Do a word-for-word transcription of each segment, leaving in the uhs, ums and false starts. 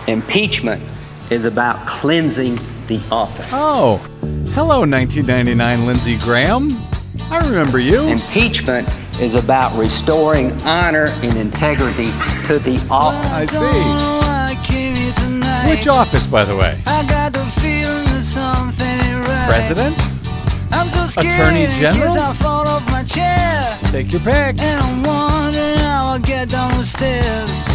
Impeachment is about cleansing the office. Oh, hello, nineteen ninety-nine Lindsey Graham. I remember you. Impeachment is about restoring honor and integrity to the office. I see. Which office, by the way? President? I'm so scared Attorney General? I'll fall off my chair. Take your pick. And I'm wondering how I'll get down the stairs.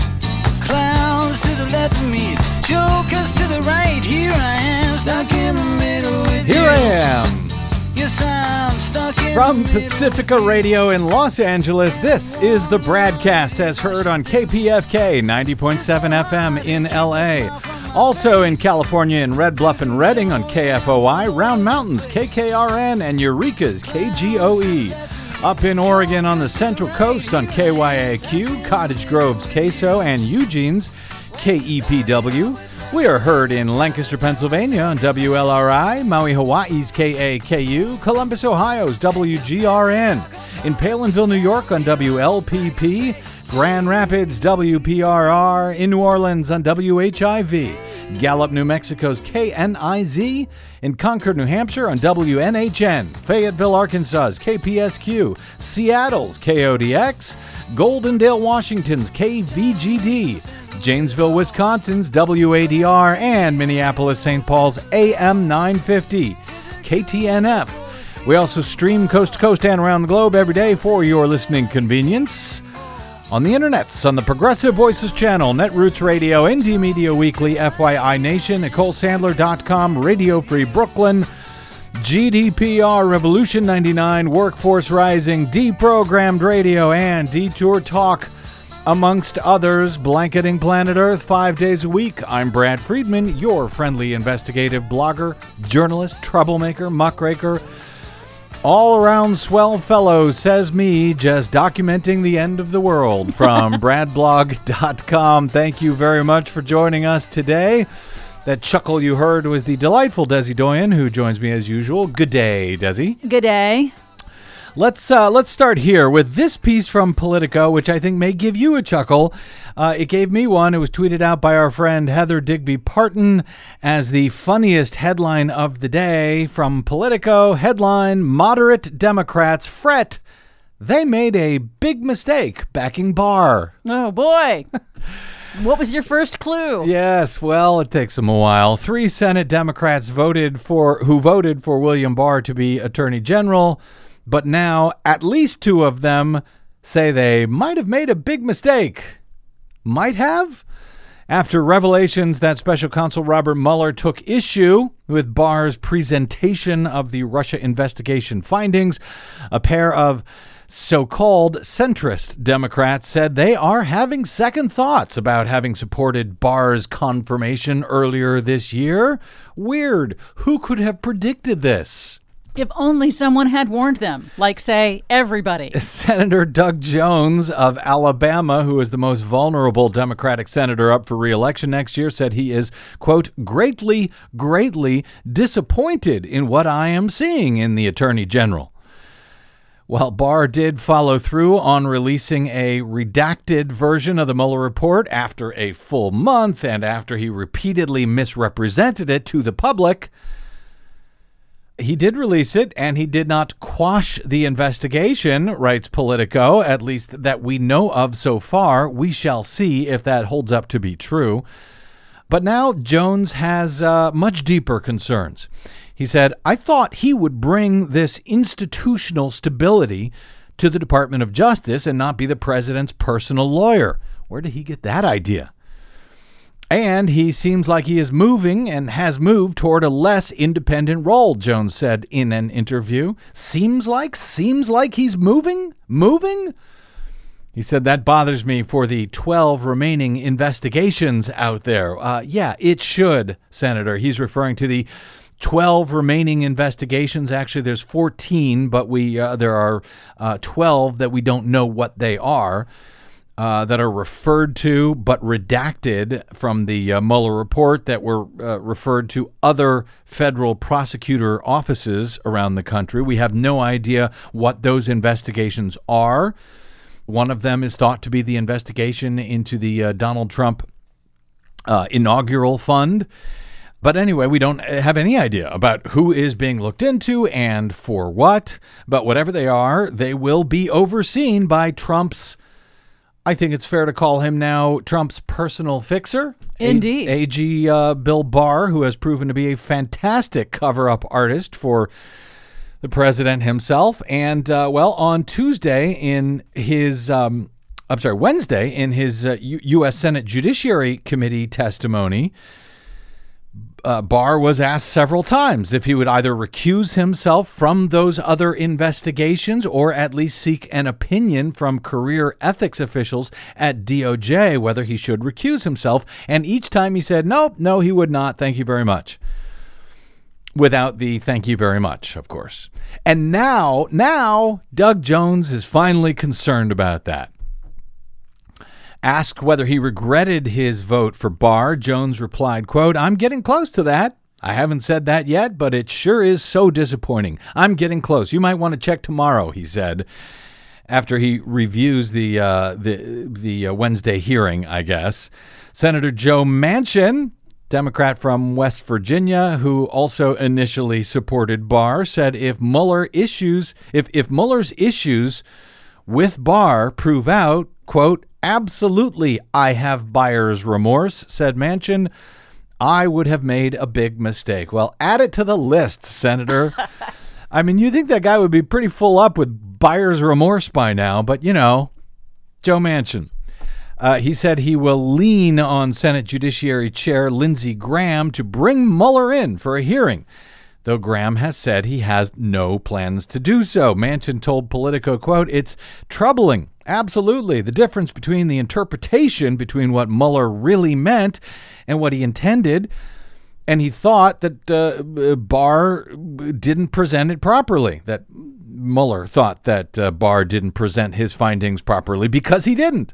Clowns to the left of me, jokers to the right. Here I am, stuck in the middle with Here you. I am. Yes, I'm stuck in From the middle. Pacifica Radio in Los Angeles, this is the Bradcast, as heard on K P F K ninety point seven F M in L A. Also in California in Red Bluff and Redding on K F O I, Round Mountains, K K R N, and Eureka's K G O E. Up in Oregon on the Central Coast on K Y A Q, Cottage Grove's K S O, and Eugene's K E P W. We are heard in Lancaster, Pennsylvania on W L R I, Maui, Hawaii's K A K U, Columbus, Ohio's W G R N, in Palinville, New York on W L P P, Grand Rapids, W P R R, in New Orleans on W H I V, Gallup, New Mexico's K N I Z, in Concord, New Hampshire on W N H N, Fayetteville, Arkansas's K P S Q, Seattle's K O D X, Goldendale, Washington's K V G D, Janesville, Wisconsin's W A D R, and Minneapolis, Saint Paul's A M nine fifty, K T N F. We also stream coast to coast and around the globe every day for your listening convenience. On the internets, on the Progressive Voices channel, Netroots Radio, Indie Media Weekly, F Y I Nation, Nicole Sandler dot com, Radio Free Brooklyn, G D P R, Revolution ninety-nine, Workforce Rising, Deprogrammed Radio, and Detour Talk, amongst others, blanketing planet Earth five days a week. I'm Brad Friedman, your friendly investigative blogger, journalist, troublemaker, muckraker, all-around swell fellow, says me, just documenting the end of the world from brad blog dot com. Thank you very much for joining us today. That chuckle you heard was the delightful Desi Doyen, who joins me as usual. Good day, Desi. Good day. Let's uh, let's start here with this piece from Politico, which I think may give you a chuckle. Uh, it gave me one. It was tweeted out by our friend Heather Digby Parton as the funniest headline of the day from Politico. Headline: Moderate Democrats fret they made a big mistake backing Barr. Oh, boy. What was your first clue? Yes, well, it takes them a while. Three Senate Democrats voted for who voted for William Barr to be Attorney General. But now, at least two of them say they might have made a big mistake. Might have? After revelations that Special Counsel Robert Mueller took issue with Barr's presentation of the Russia investigation findings, a pair of so-called centrist Democrats said they are having second thoughts about having supported Barr's confirmation earlier this year. Weird. Who could have predicted this? If only someone had warned them, like, say, everybody. Senator Doug Jones of Alabama, who is the most vulnerable Democratic senator up for re-election next year, said he is, quote, greatly, greatly disappointed in what I am seeing in the Attorney General. While Barr did follow through on releasing a redacted version of the Mueller report after a full month and after he repeatedly misrepresented it to the public, he did release it, and he did not quash the investigation, writes Politico, at least that we know of so far. We shall see if that holds up to be true. But now Jones has uh, much deeper concerns. He said, I thought he would bring this institutional stability to the Department of Justice and not be the president's personal lawyer. Where did he get that idea? And he seems like he is moving and has moved toward a less independent role, Jones said in an interview. Seems like? Seems like he's moving? Moving? He said, that bothers me for the twelve remaining investigations out there. Uh, yeah, it should, Senator. He's referring to the twelve remaining investigations. Actually, there's fourteen, but we uh, there are uh, twelve that we don't know what they are. Uh, that are referred to but redacted from the uh, Mueller report that were uh, referred to other federal prosecutor offices around the country. We have no idea what those investigations are. One of them is thought to be the investigation into the uh, Donald Trump uh, inaugural fund. But anyway, we don't have any idea about who is being looked into and for what. But whatever they are, they will be overseen by Trump's, I think it's fair to call him now, Trump's personal fixer. Indeed. A G uh, Bill Barr, who has proven to be a fantastic cover-up artist for the president himself. And, uh, well, on Tuesday in his, um, I'm sorry, Wednesday in his uh, U- U.S. Senate Judiciary Committee testimony, Uh, Barr was asked several times if he would either recuse himself from those other investigations or at least seek an opinion from career ethics officials at D O J whether he should recuse himself. And each time he said, no, no, he would not. Thank you very much. Without the thank you very much, of course. And now, now Doug Jones is finally concerned about that. Asked whether he regretted his vote for Barr, Jones replied, quote, I'm getting close to that. I haven't said that yet, but it sure is so disappointing. I'm getting close. You might want to check tomorrow, he said, after he reviews the uh, the, the uh, Wednesday hearing, I guess. Senator Joe Manchin, Democrat from West Virginia, who also initially supported Barr, said if Mueller issues, if, if Mueller's issues with Barr prove out, quote, absolutely, I have buyer's remorse, said Manchin. I would have made a big mistake. Well, add it to the list, Senator. I mean, you think that guy would be pretty full up with buyer's remorse by now, but, you know, Joe Manchin. Uh, he said he will lean on Senate Judiciary Chair Lindsey Graham to bring Mueller in for a hearing, though Graham has said he has no plans to do so. Manchin told Politico, quote, it's troubling. Absolutely. The difference between the interpretation between what Mueller really meant and what he intended, and he thought that uh, Barr didn't present it properly, that Mueller thought that uh, Barr didn't present his findings properly because he didn't.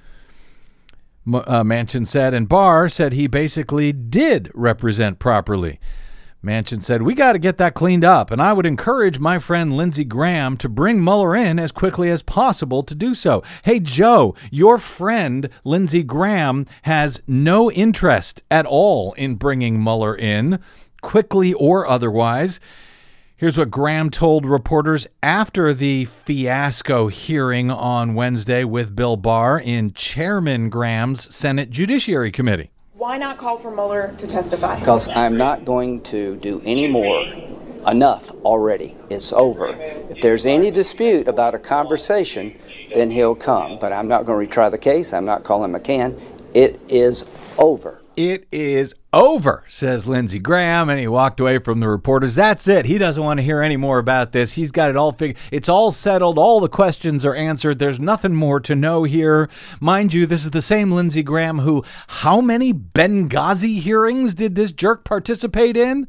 M- uh, Manchin said, and Barr said he basically did represent properly. Manchin said, we got to get that cleaned up, and I would encourage my friend Lindsey Graham to bring Mueller in as quickly as possible to do so. Hey, Joe, your friend Lindsey Graham has no interest at all in bringing Mueller in, quickly or otherwise. Here's what Graham told reporters after the fiasco hearing on Wednesday with Bill Barr in Chairman Graham's Senate Judiciary Committee. Why not call for Mueller to testify? Because I'm not going to do any more. Enough already. It's over. If there's any dispute about a conversation, then he'll come. But I'm not going to retry the case. I'm not calling McCann. It is over. It is over, says Lindsey Graham, and he walked away from the reporters. That's it. He doesn't want to hear any more about this. He's got it all figured. It's all settled. All the questions are answered. There's nothing more to know here. Mind you, this is the same Lindsey Graham who, how many Benghazi hearings did this jerk participate in?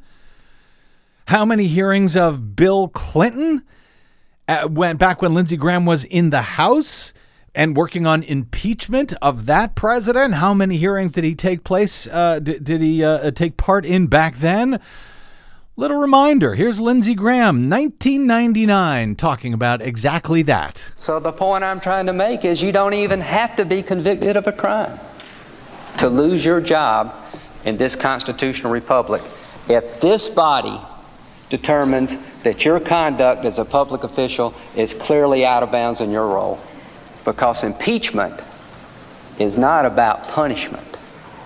How many hearings of Bill Clinton? Uh, when, back when Lindsey Graham was in the House and working on impeachment of that president. How many hearings did he take place? Uh, did, did he uh, take part in back then? Little reminder. Here's Lindsey Graham, nineteen ninety-nine, talking about exactly that. So the point I'm trying to make is you don't even have to be convicted of a crime to lose your job in this constitutional republic. If this body determines that your conduct as a public official is clearly out of bounds in your role. Because impeachment is not about punishment.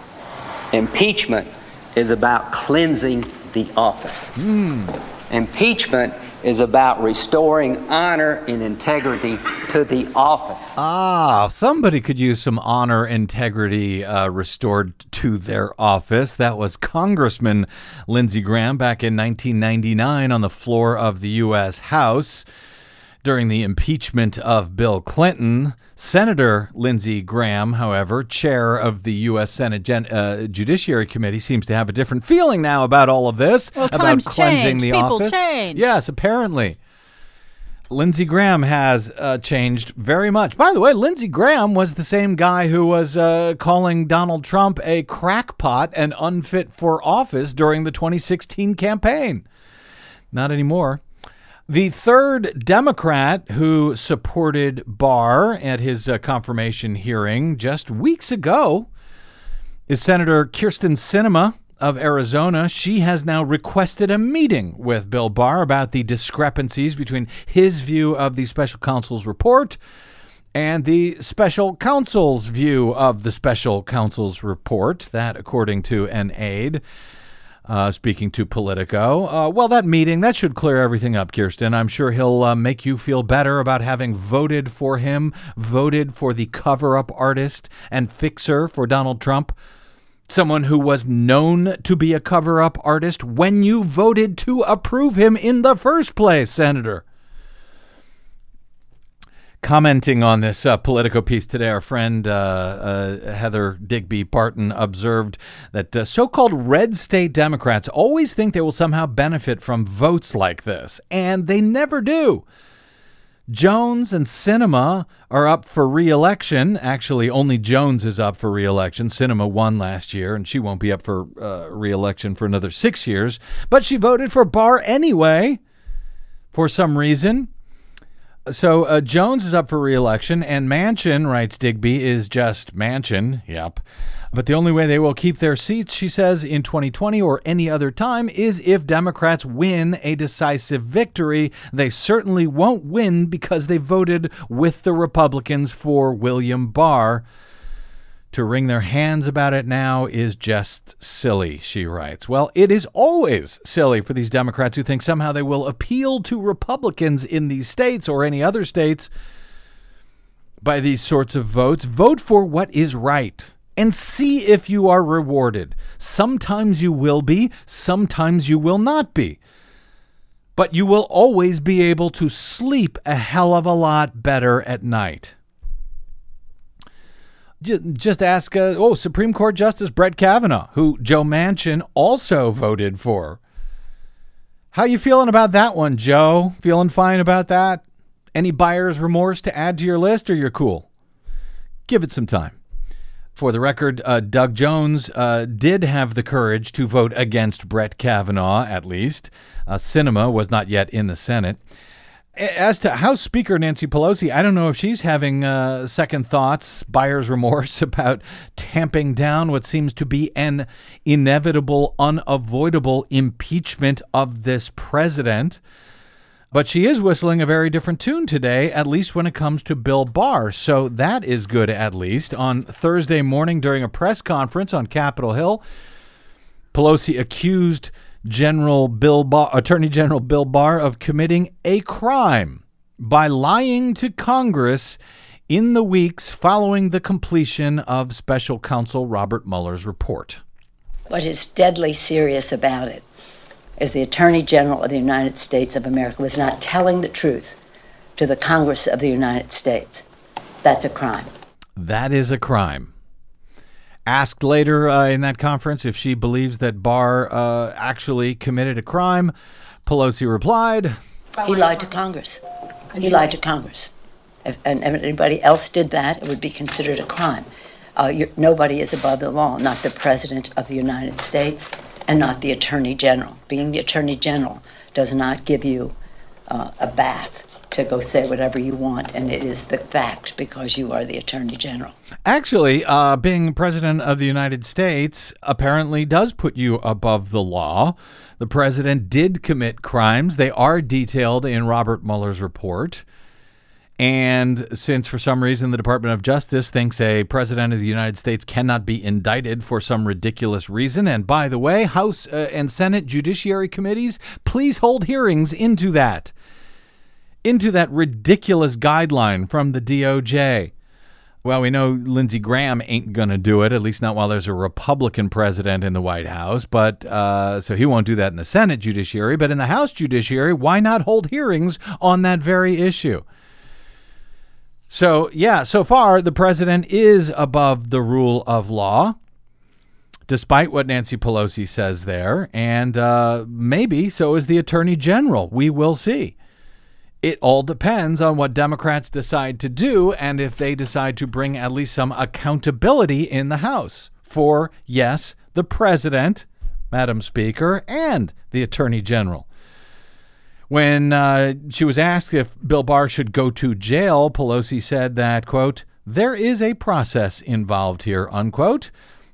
Impeachment is about cleansing the office. Mm. Impeachment is about restoring honor and integrity to the office. Ah, somebody could use some honor, integrity uh, restored to their office. That was Congressman Lindsey Graham back in nineteen ninety-nine on the floor of the U S House during the impeachment of Bill Clinton. Senator Lindsey Graham, however, chair of the U S Senate Gen- uh, Judiciary Committee, seems to have a different feeling now about all of this, well, about times cleansing change. the People office. change. Yes, apparently. Lindsey Graham has uh, changed very much. By the way, Lindsey Graham was the same guy who was uh, calling Donald Trump a crackpot and unfit for office during the twenty sixteen campaign. Not anymore. The third Democrat who supported Barr at his uh, confirmation hearing just weeks ago is Senator Kyrsten Sinema of Arizona. She has now requested a meeting with Bill Barr about the discrepancies between his view of the special counsel's report and the special counsel's view of the special counsel's report. That, according to an aide, uh, speaking to Politico. Uh, well, that meeting, that should clear everything up, Kyrsten. I'm sure he'll uh, make you feel better about having voted for him, voted for the cover-up artist and fixer for Donald Trump, someone who was known to be a cover-up artist when you voted to approve him in the first place, Senator. Commenting on this uh, Politico piece today, our friend uh, uh, Heather Digby Barton observed that uh, so-called red state Democrats always think they will somehow benefit from votes like this, and they never do. Jones and Sinema are up for re-election. Actually, only Jones is up for re-election. Sinema won last year, and she won't be up for uh, re-election for another six years. But she voted for Barr anyway, for some reason. So uh, Jones is up for re-election, and Manchin, writes Digby, is just Manchin. Yep. But the only way they will keep their seats, she says, in twenty twenty or any other time is if Democrats win a decisive victory. They certainly won't win because they voted with the Republicans for William Barr. To wring their hands about it now is just silly, she writes. Well, it is always silly for these Democrats who think somehow they will appeal to Republicans in these states or any other states by these sorts of votes. Vote for what is right and see if you are rewarded. Sometimes you will be, sometimes you will not be. But you will always be able to sleep a hell of a lot better at night. Just ask, uh, oh, Supreme Court Justice Brett Kavanaugh, who Joe Manchin also voted for. How you feeling about that one, Joe? Feeling fine about that? Any buyer's remorse to add to your list, or you're cool? Give it some time. For the record, uh, Doug Jones uh, did have the courage to vote against Brett Kavanaugh, at least. Uh, Sinema was not yet in the Senate. As to House Speaker Nancy Pelosi, I don't know if she's having uh, second thoughts, buyer's remorse about tamping down what seems to be an inevitable, unavoidable impeachment of this president. But she is whistling a very different tune today, at least when it comes to Bill Barr. So that is good, at least. On Thursday morning during a press conference on Capitol Hill, Pelosi accused General Bill Barr, Attorney General Bill Barr of committing a crime by lying to Congress in the weeks following the completion of Special Counsel Robert Mueller's report. What is deadly serious about it is the Attorney General of the United States of America was not telling the truth to the Congress of the United States. That's a crime. That is a crime. Asked later uh, in that conference if she believes that Barr uh, actually committed a crime, Pelosi replied, He lied to Congress. He lied to Congress. If, and if anybody else did that, it would be considered a crime. Uh, nobody is above the law, not the President of the United States and not the Attorney General. Being the Attorney General does not give you uh, a bath to go say whatever you want, and it is the fact because you are the Attorney General. Actually, uh, being President of the United States apparently does put you above the law. The president did commit crimes. They are detailed in Robert Mueller's report. And since for some reason the Department of Justice thinks a president of the United States cannot be indicted for some ridiculous reason, and by the way, House uh, and Senate Judiciary Committees, please hold hearings into that. into that ridiculous guideline from the D O J. Well, we know Lindsey Graham ain't going to do it, at least not while there's a Republican president in the White House. But uh, so he won't do that in the Senate Judiciary. But in the House Judiciary, why not hold hearings on that very issue? So, yeah, so far the president is above the rule of law, despite what Nancy Pelosi says there. And uh, maybe so is the Attorney General. We will see. It all depends on what Democrats decide to do and if they decide to bring at least some accountability in the House for, yes, the president, Madam Speaker, and the Attorney General. When uh, she was asked if Bill Barr should go to jail, Pelosi said that, quote, there is a process involved here, unquote.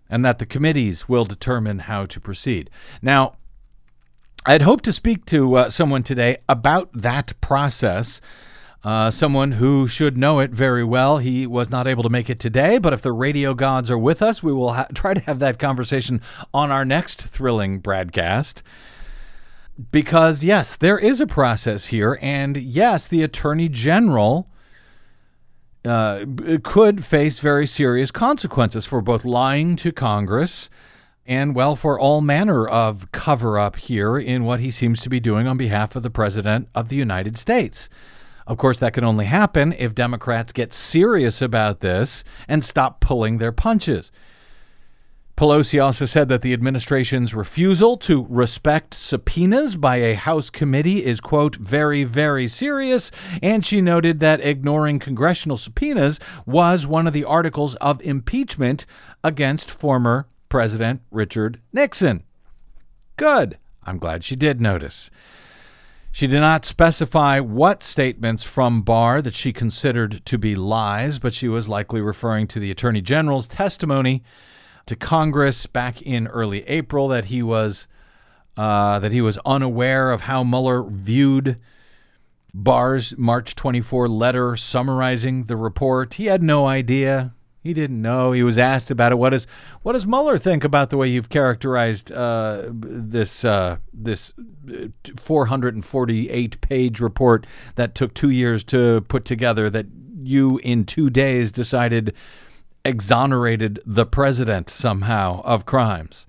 and that the committees will determine how to proceed. Now, I'd hoped to speak to uh, someone today about that process, uh, someone who should know it very well. He was not able to make it today, but if the radio gods are with us, we will ha- try to have that conversation on our next thrilling broadcast. Because, yes, there is a process here, and yes, the Attorney General uh, could face very serious consequences for both lying to Congress and, well, for all manner of cover-up here in what he seems to be doing on behalf of the President of the United States. Of course, that can only happen if Democrats get serious about this and stop pulling their punches. Pelosi also said that the administration's refusal to respect subpoenas by a House committee is, quote, very, very serious, and she noted that ignoring congressional subpoenas was one of the articles of impeachment against former President Richard Nixon. Good. I'm glad she did notice. She did not specify what statements from Barr that she considered to be lies, but she was likely referring to the Attorney General's testimony to Congress back in early April that he was uh, that he was unaware of how Mueller viewed Barr's March twenty-fourth letter summarizing the report. He had no idea. He didn't know. He was asked about it. What does what does Mueller think about the way you've characterized uh, this uh, this four hundred forty-eight page report that took two years to put together, that you in two days decided exonerated the president somehow of crimes?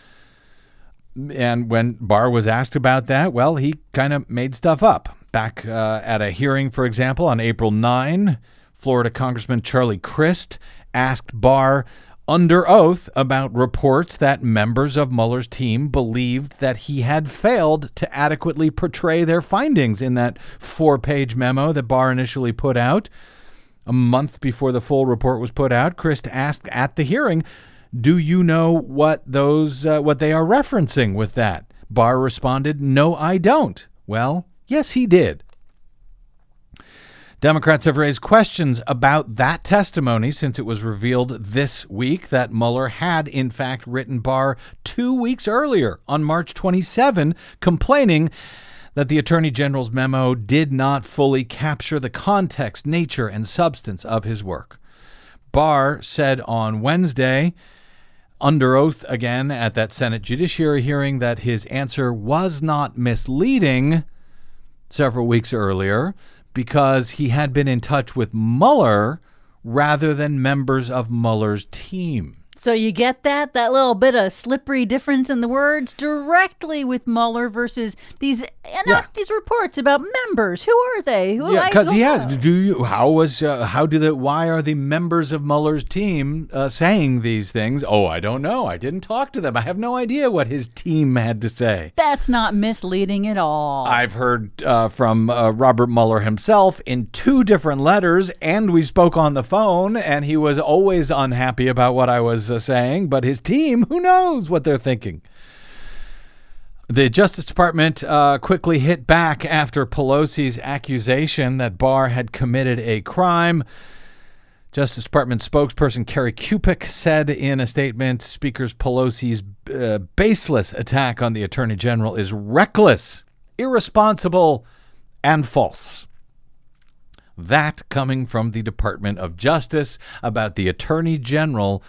And when Barr was asked about that, well, he kind of made stuff up. Back uh, at a hearing, for example, on April ninth, Florida Congressman Charlie Crist asked Barr under oath about reports that members of Mueller's team believed that he had failed to adequately portray their findings in that four-page memo that Barr initially put out. A month before the full report was put out, Crist asked at the hearing, "Do you know what those uh, what they are referencing with that?" Barr responded, "No, I don't." Well, yes, he did. Democrats have raised questions about that testimony since it was revealed this week that Mueller had, in fact, written Barr two weeks earlier on March twenty-seventh, complaining that the Attorney General's memo did not fully capture the context, nature, and substance of his work. Barr said on Wednesday, under oath again at that Senate Judiciary hearing, that his answer was not misleading several weeks earlier because he had been in touch with Mueller rather than members of Mueller's team. So you get that? That little bit of slippery difference in the words directly with Mueller versus these and Yeah. these reports about members. Who are they? Who Yeah, I because don't he know. has. Do you? How was? Uh, how do the? Why are the members of Mueller's team uh, saying these things? Oh, I don't know. I didn't talk to them. I have no idea what his team had to say. That's not misleading at all. I've heard uh, from uh, Robert Mueller himself in two different letters, and we spoke on the phone, and he was always unhappy about what I was uh, saying. But his team, who knows what they're thinking? The Justice Department uh, quickly hit back after Pelosi's accusation that Barr had committed a crime. Justice Department spokesperson Carrie Kupik said in a statement, Speaker Pelosi's uh, baseless attack on the Attorney General is reckless, irresponsible, and false. That coming from the Department of Justice about the Attorney General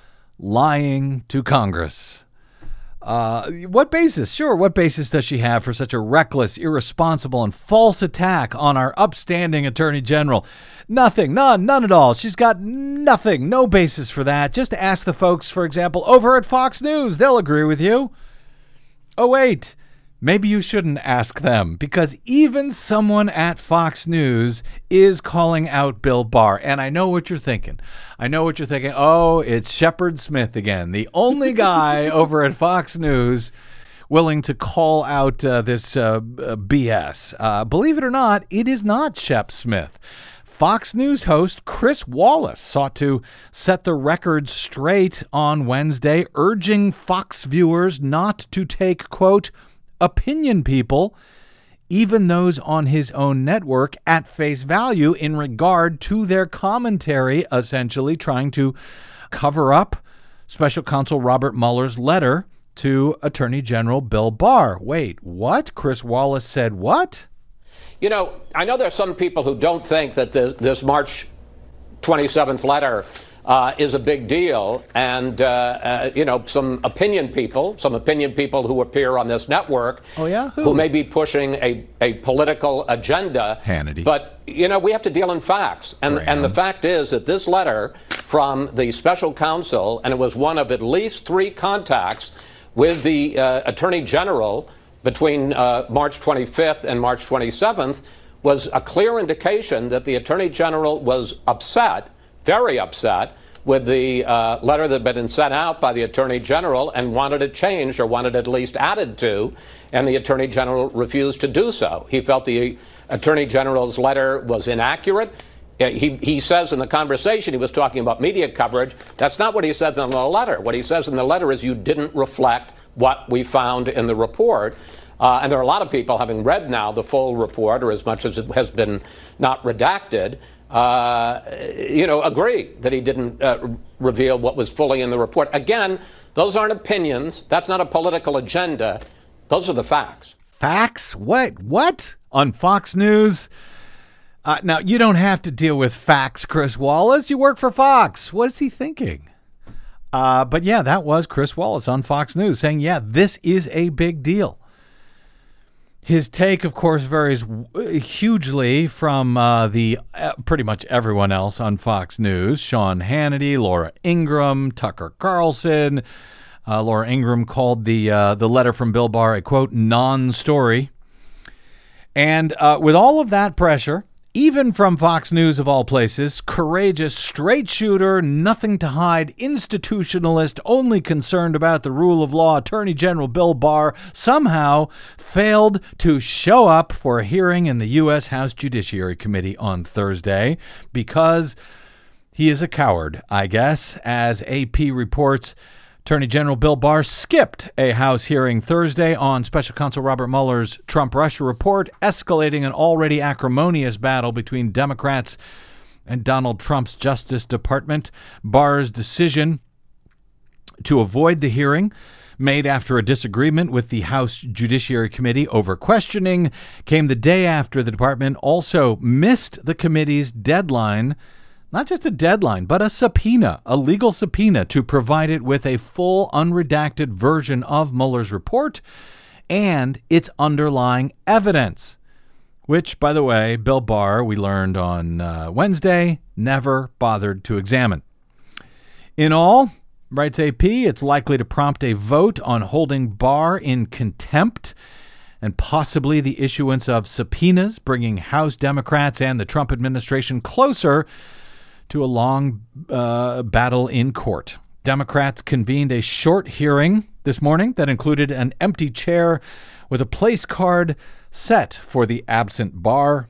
lying to Congress. Uh, what basis? Sure, what basis does she have for such a reckless, irresponsible, and false attack on our upstanding Attorney General? Nothing, none, none at all. She's got nothing, no basis for that. Just ask the folks, for example, over at Fox News. They'll agree with you. Oh, wait. Maybe you shouldn't ask them, because even someone at Fox News is calling out Bill Barr. And I know what you're thinking. I know what you're thinking. Oh, it's Shepard Smith again, the only guy over at Fox News willing to call out uh, this uh, B S. Uh, believe it or not, it is not Shep Smith. Fox News host Chris Wallace sought to set the record straight on Wednesday, urging Fox viewers not to take, quote, opinion people, even those on his own network, at face value in regard to their commentary, essentially trying to cover up Special Counsel Robert Mueller's letter to Attorney General Bill Barr. Wait, what? Chris Wallace said what? You know, I know there's some people who don't think that this, this March twenty-seventh letter uh, is a big deal. And, uh, uh, you know, some opinion people, some opinion people who appear on this network oh, yeah? who? who may be pushing a, a political agenda. Hannity. But, you know, we have to deal in facts. And, and the fact is that this letter from the special counsel, and it was one of at least three contacts with the uh, Attorney General between uh, March twenty-fifth and March twenty-seventh, was a clear indication that the Attorney General was upset, very upset, with the uh, letter that had been sent out by the Attorney General and wanted it changed or wanted it at least added to, and the Attorney General refused to do so. He felt the Attorney General's letter was inaccurate. He, he says in the conversation he was talking about media coverage. That's not what he said in the letter. What he says in the letter is you didn't reflect what we found in the report. Uh, and there are a lot of people, having read now the full report, or as much as it has been not redacted, uh, you know, agree that he didn't uh, reveal what was fully in the report. Again, those aren't opinions. That's not a political agenda. Those are the facts. Facts? What? What? On Fox News? Uh, now, you don't have to deal with facts, Chris Wallace. You work for Fox. What is he thinking? Uh, but yeah, that was Chris Wallace on Fox News saying, yeah, this is a big deal. His take, of course, varies hugely from uh, the uh, pretty much everyone else on Fox News. Sean Hannity, Laura Ingraham, Tucker Carlson. Uh, Laura Ingraham called the uh, the letter from Bill Barr a, quote, non-story. And uh, with all of that pressure, even from Fox News of all places, courageous, straight shooter, nothing to hide, institutionalist, only concerned about the rule of law, Attorney General Bill Barr somehow failed to show up for a hearing in the U S House Judiciary Committee on Thursday because he is a coward, I guess. As A P reports, Attorney General Bill Barr skipped a House hearing Thursday on Special Counsel Robert Mueller's Trump-Russia report, escalating an already acrimonious battle between Democrats and Donald Trump's Justice Department. Barr's decision to avoid the hearing, made after a disagreement with the House Judiciary Committee over questioning, came the day after the department also missed the committee's deadline. Not just a deadline, but a subpoena, a legal subpoena to provide it with a full unredacted version of Mueller's report and its underlying evidence, which, by the way, Bill Barr, we learned on uh, Wednesday, never bothered to examine. In all, writes A P, it's likely to prompt a vote on holding Barr in contempt and possibly the issuance of subpoenas, bringing House Democrats and the Trump administration closer to a long uh, battle in court. Democrats convened a short hearing this morning that included an empty chair with a place card set for the absent Barr.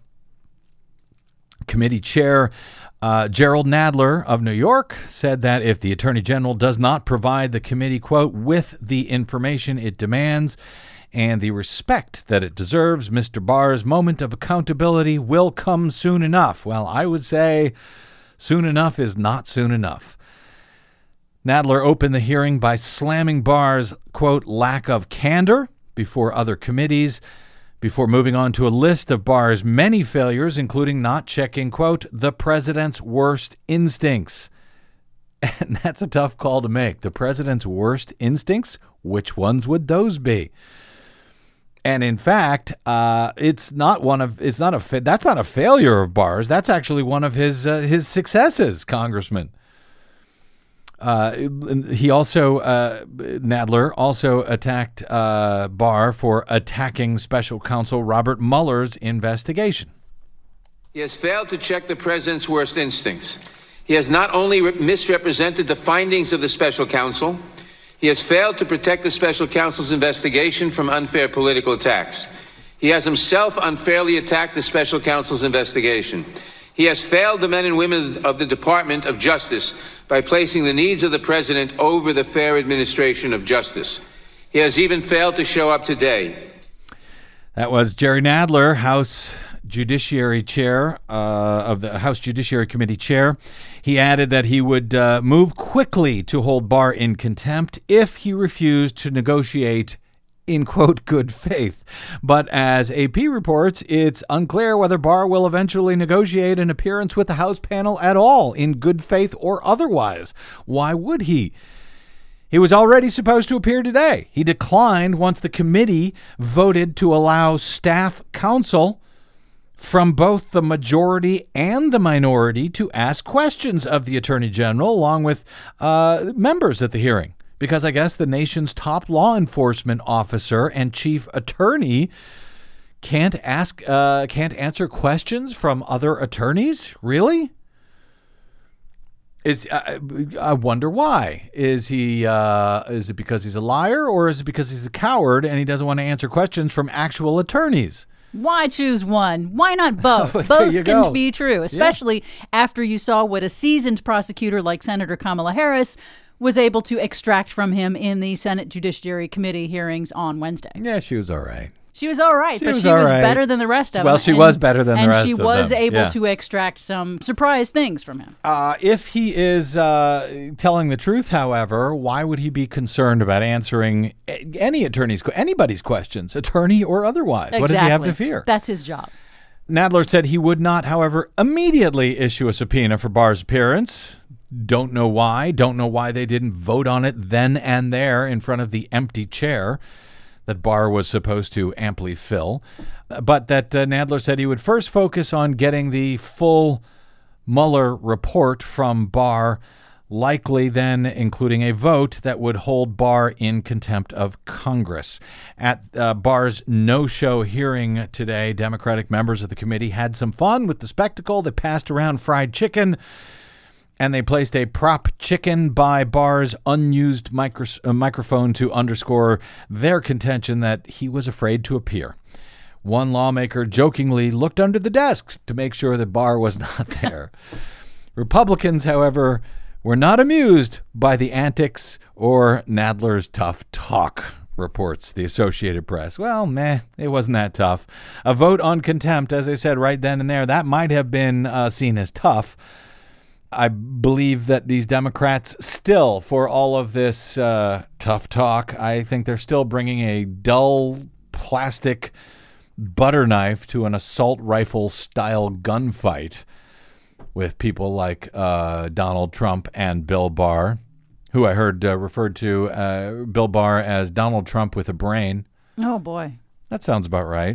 Committee Chair uh, Gerald Nadler of New York said that if the Attorney General does not provide the committee, quote, with the information it demands and the respect that it deserves, Mister Barr's moment of accountability will come soon enough. Well, I would say soon enough is not soon enough. Nadler opened the hearing by slamming Barr's, quote, lack of candor before other committees, before moving on to a list of Barr's many failures, including not checking, quote, the president's worst instincts. And that's a tough call to make. The president's worst instincts? Which ones would those be? And in fact, uh, it's not one of it's not a fa- that's not a failure of Barr's. That's actually one of his uh, his successes, Congressman. Uh, he also uh, Nadler also attacked uh, Barr for attacking Special Counsel Robert Mueller's investigation. He has failed to check the president's worst instincts. He has not only re- misrepresented the findings of the special counsel. He has failed to protect the special counsel's investigation from unfair political attacks. He has himself unfairly attacked the special counsel's investigation. He has failed the men and women of the Department of Justice by placing the needs of the president over the fair administration of justice. He has even failed to show up today. That was Jerry Nadler, House Judiciary Chair, uh, of the House Judiciary Committee Chair. He added that he would uh, move quickly to hold Barr in contempt if he refused to negotiate in, quote, good faith. But as A P reports, it's unclear whether Barr will eventually negotiate an appearance with the House panel at all, in good faith or otherwise. Why would he? He was already supposed to appear today. He declined once the committee voted to allow staff counsel from both the majority and the minority to ask questions of the Attorney General, along with uh, members at the hearing. Because I guess the nation's top law enforcement officer and chief attorney can't ask, uh, can't answer questions from other attorneys? Really? Is uh, I wonder why. Is he? Uh, is it because he's a liar, or is it because he's a coward and he doesn't want to answer questions from actual attorneys? Why choose one? Why not both? There Both you can go. be true, especially yeah. after you saw what a seasoned prosecutor like Senator Kamala Harris was able to extract from him in the Senate Judiciary Committee hearings on Wednesday. Yeah, she was all right. She was all right, she but was she was right. better than the rest of well, them. Well, she and, was better than the rest of them. them. And she was able yeah. to extract some surprise things from him. Uh, if he is uh, telling the truth, however, why would he be concerned about answering any attorney's, anybody's questions, attorney or otherwise? Exactly. What does he have to fear? That's his job. Nadler said he would not, however, immediately issue a subpoena for Barr's appearance. Don't know why. Don't know why they didn't vote on it then and there in front of the empty chair that Barr was supposed to amply fill. But that uh, Nadler said he would first focus on getting the full Mueller report from Barr, likely then including a vote that would hold Barr in contempt of Congress. At uh, Barr's no-show hearing today, Democratic members of the committee had some fun with the spectacle. They passed around fried chicken, and they placed a prop chicken by Barr's unused micro- uh, microphone to underscore their contention that he was afraid to appear. One lawmaker jokingly looked under the desk to make sure that Barr was not there. Republicans, however, were not amused by the antics or Nadler's tough talk, reports the Associated Press. Well, meh, it wasn't that tough. A vote on contempt, as I said right then and there, that might have been uh, seen as tough. I believe that these Democrats still, for all of this uh, tough talk, I think they're still bringing a dull plastic butter knife to an assault rifle style gunfight with people like uh, Donald Trump and Bill Barr, who I heard uh, referred to uh, Bill Barr as Donald Trump with a brain. Oh, boy. That sounds about right.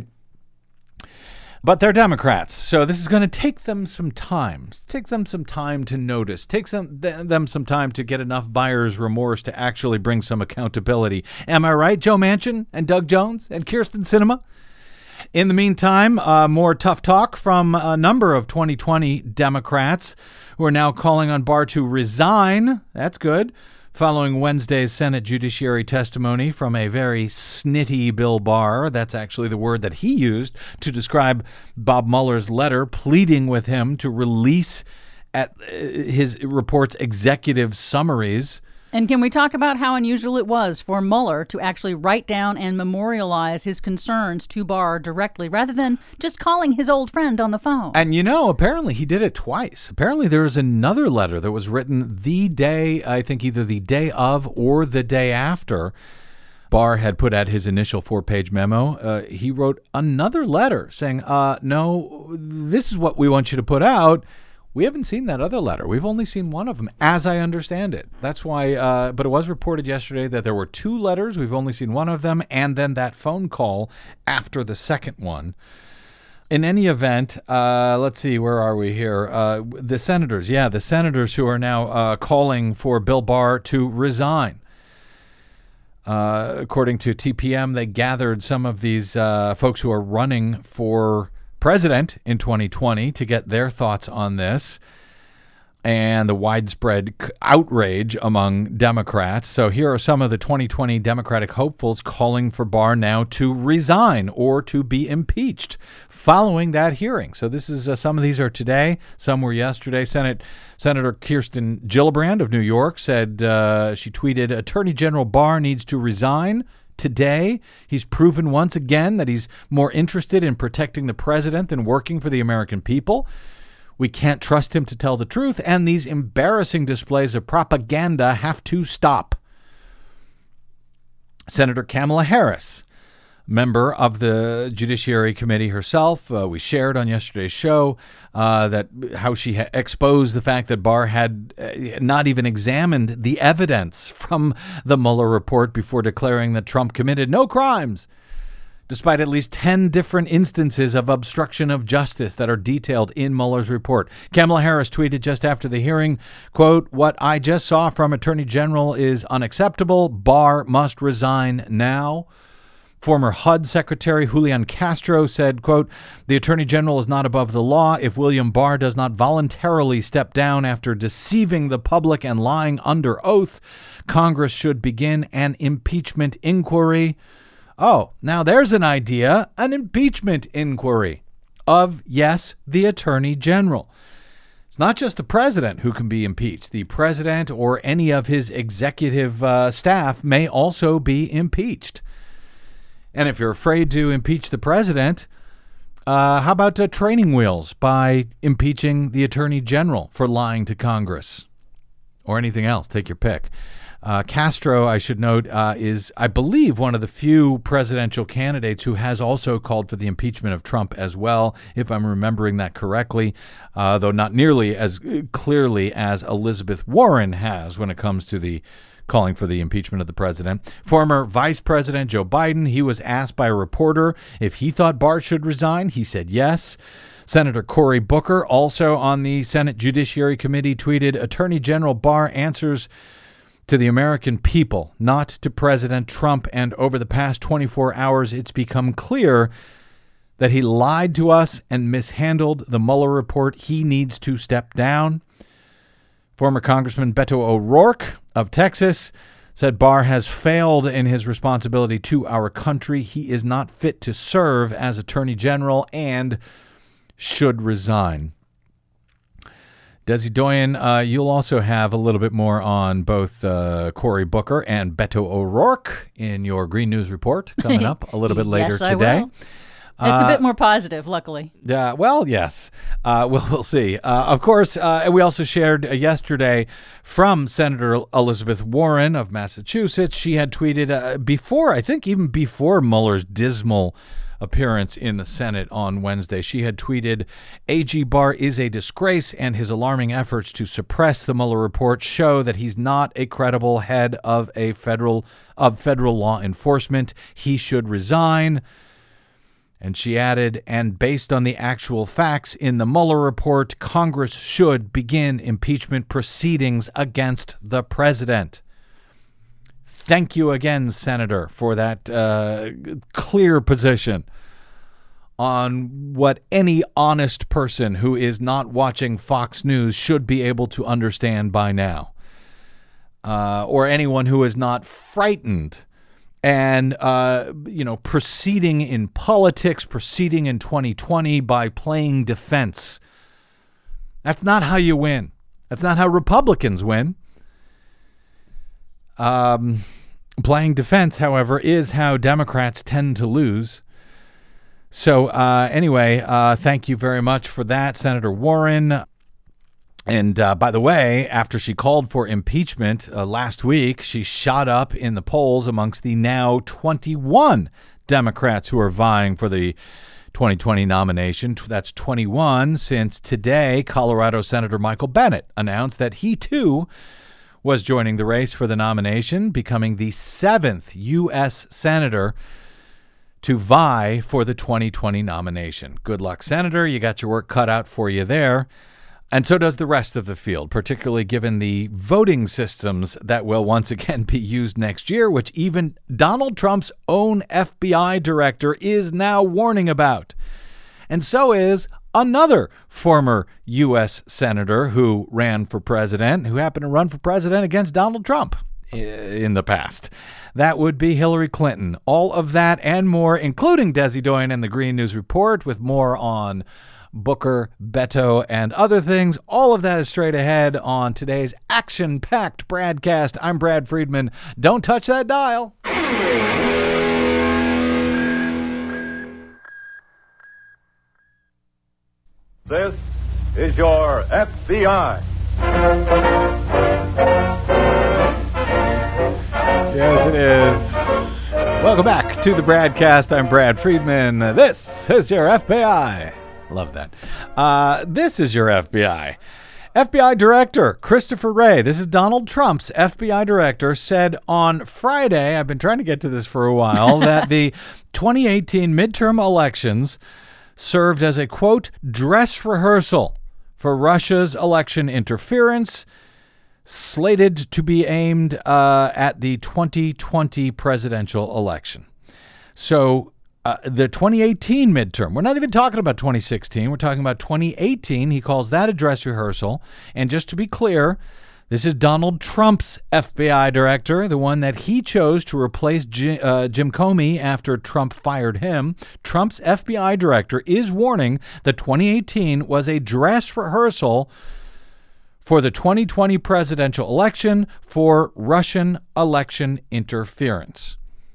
But they're Democrats, so this is going to take them some time. Take them some time to notice. Take some, th- them some time to get enough buyer's remorse to actually bring some accountability. Am I right, Joe Manchin and Doug Jones and Kyrsten Sinema? In the meantime, uh, more tough talk from a number of twenty twenty Democrats who are now calling on Barr to resign. That's good. Following Wednesday's Senate Judiciary testimony from a very snitty Bill Barr. That's actually the word that he used to describe Bob Mueller's letter pleading with him to release at his report's executive summaries. And can we talk about how unusual it was for Mueller to actually write down and memorialize his concerns to Barr directly rather than just calling his old friend on the phone? And, you know, apparently he did it twice. Apparently there was another letter that was written the day, I think either the day of or the day after Barr had put out his initial four-page memo. Uh, he wrote another letter saying, uh, no, this is what we want you to put out. We haven't seen that other letter. We've only seen one of them, as I understand it. That's why, uh, but it was reported yesterday that there were two letters. We've only seen one of them, and then that phone call after the second one. In any event, uh, let's see, where are we here? Uh, the senators, yeah, the senators who are now uh, calling for Bill Barr to resign. Uh, according to T P M, they gathered some of these uh, folks who are running for president in twenty twenty to get their thoughts on this and the widespread outrage among Democrats. So here are some of the twenty twenty Democratic hopefuls calling for Barr now to resign or to be impeached following that hearing. So this is uh, some of these are today, some were yesterday. Senate Senator Kirsten Gillibrand of New York said, uh, she tweeted, Attorney General Barr needs to resign, today. He's proven once again that he's more interested in protecting the president than working for the American people. We can't trust him to tell the truth, and these embarrassing displays of propaganda have to stop. Senator Kamala Harris, member of the Judiciary Committee herself, uh, we shared on yesterday's show uh, that how she ha- exposed the fact that Barr had uh, not even examined the evidence from the Mueller report before declaring that Trump committed no crimes, despite at least ten different instances of obstruction of justice that are detailed in Mueller's report. Kamala Harris tweeted just after the hearing, quote, "What I just saw from Attorney General is unacceptable. Barr must resign now." Former H U D Secretary Julian Castro said, quote, "The Attorney General is not above the law. If William Barr does not voluntarily step down after deceiving the public and lying under oath, Congress should begin an impeachment inquiry." Oh, now there's an idea, an impeachment inquiry of, yes, the Attorney General. It's not just the president who can be impeached. The president or any of his executive uh, staff may also be impeached. And if you're afraid to impeach the president, uh, how about uh, training wheels by impeaching the Attorney General for lying to Congress or anything else? Take your pick. Uh, Castro, I should note, uh, is, I believe, one of the few presidential candidates who has also called for the impeachment of Trump as well, if I'm remembering that correctly, uh, though not nearly as clearly as Elizabeth Warren has when it comes to the calling for the impeachment of the president. Former Vice President Joe Biden, he was asked by a reporter if he thought Barr should resign. He said yes. Senator Cory Booker, also on the Senate Judiciary Committee, tweeted, "Attorney General Barr answers to the American people, not to President Trump, and over the past twenty-four hours, it's become clear that he lied to us and mishandled the Mueller report. He needs to step down." Former Congressman Beto O'Rourke of Texas said Barr has failed in his responsibility to our country. He is not fit to serve as Attorney General and should resign. Desi Doyen, uh, you'll also have a little bit more on both uh, Cory Booker and Beto O'Rourke in your Green News Report coming up a little bit later yes, I today. will. It's a bit more positive, luckily. Yeah, uh, well, yes. Uh, we'll, we'll see. Uh, of course, uh, we also shared uh, yesterday from Senator Elizabeth Warren of Massachusetts. She had tweeted uh, before, I think even before Mueller's dismal appearance in the Senate on Wednesday, she had tweeted, "A G Barr is a disgrace, and his alarming efforts to suppress the Mueller report show that he's not a credible head of a federal of federal law enforcement. He should resign." And she added, "And based on the actual facts in the Mueller report, Congress should begin impeachment proceedings against the president." Thank you again, Senator, for that uh, clear position on what any honest person who is not watching Fox News should be able to understand by now, uh, or anyone who is not frightened and, uh, you know, proceeding in politics, proceeding in twenty twenty by playing defense. That's not how you win. That's not how Republicans win. Um, playing defense, however, is how Democrats tend to lose. So uh, anyway, uh, thank you very much for that, Senator Warren. And uh, by the way, after she called for impeachment uh, last week, she shot up in the polls amongst the now twenty-one Democrats who are vying for the twenty twenty nomination. That's twenty-one since today, Colorado Senator Michael Bennet announced that he, too, was joining the race for the nomination, becoming the seventh U S senator to vie for the twenty twenty nomination. Good luck, Senator. You got your work cut out for you there. And so does the rest of the field, particularly given the voting systems that will once again be used next year, which even Donald Trump's own F B I director is now warning about. And so is another former U S senator who ran for president, who happened to run for president against Donald Trump in the past. That would be Hillary Clinton. All of that and more, including Desi Doyen and the Green News Report, with more on Booker, Beto, and other things. All of that is straight ahead on today's action-packed broadcast. I'm Brad Friedman. Don't touch that dial. This is your F B I. Yes, it is. Welcome back to the Bradcast. I'm Brad Friedman. This is your F B I. Love that. Uh, this is your F B I. F B I Director Christopher Wray, this is Donald Trump's F B I Director, said on Friday, I've been trying to get to this for a while, that the twenty eighteen midterm elections served as a, quote, dress rehearsal for Russia's election interference, slated to be aimed uh, at the twenty twenty presidential election. So uh, the twenty eighteen midterm, we're not even talking about twenty sixteen, we're talking about twenty eighteen. He calls that a dress rehearsal. And just to be clear, this is Donald Trump's F B I director, the one that he chose to replace Jim, uh, Jim Comey after Trump fired him. Trump's F B I director is warning that twenty eighteen was a dress rehearsal for the twenty twenty presidential election for Russian election interference.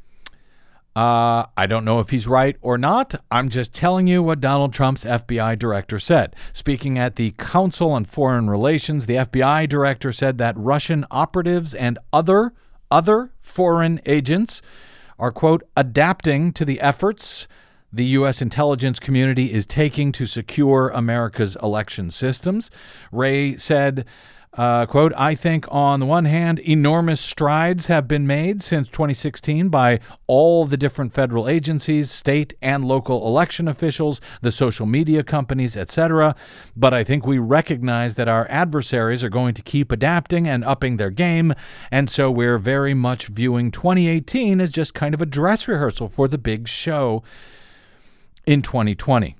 Uh, I don't know if he's right or not. I'm just telling you what Donald Trump's F B I director said. Speaking at the Council on Foreign Relations, the F B I director said that Russian operatives and other other foreign agents are, quote, adapting to the efforts the U S intelligence community is taking to secure America's election systems. Wray said, Uh, quote, I think on the one hand, enormous strides have been made since twenty sixteen by all the different federal agencies, state and local election officials, the social media companies, et cetera. But I think we recognize that our adversaries are going to keep adapting and upping their game. And so we're very much viewing twenty eighteen as just kind of a dress rehearsal for the big show in twenty twenty.